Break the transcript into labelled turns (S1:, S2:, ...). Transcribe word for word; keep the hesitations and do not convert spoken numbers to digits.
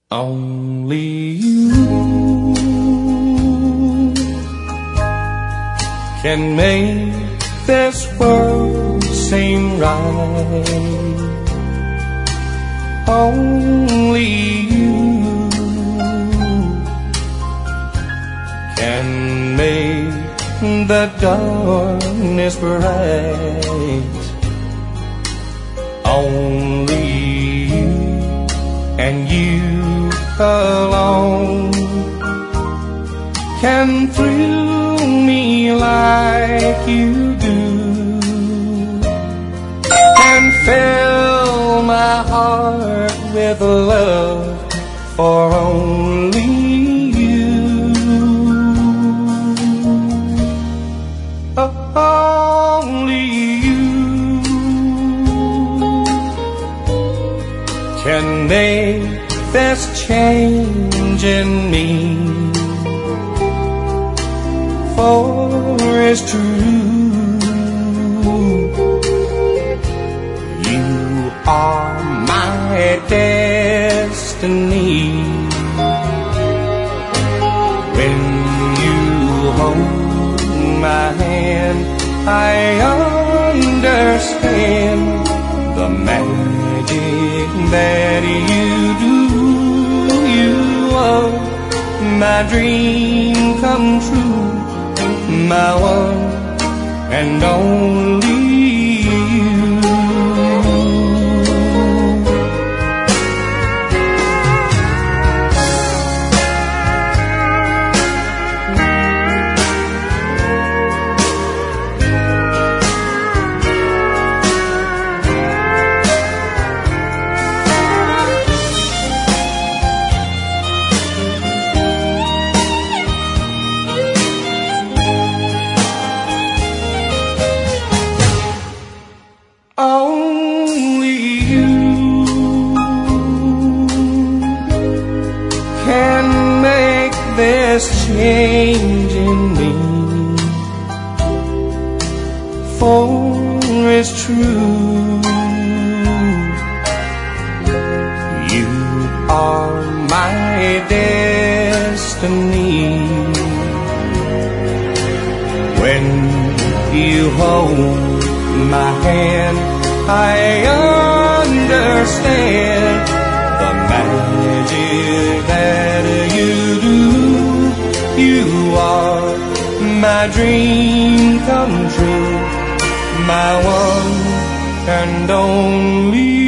S1: Only you can make this world seem right. Only you can make the darkness bright. Only you and you alone can thrill me like you do, can fill my heart with love for only you. Oh, only you can make this change in me, for it's true, you are my destiny. When you hold my hand, I understand the magic that you do. You are my dream come true, my one and only you. Only you can make this change in me, for it's true, you are my destiny. When you hold my hand, I understand the magic that you do. You are my dream come true, my one and only.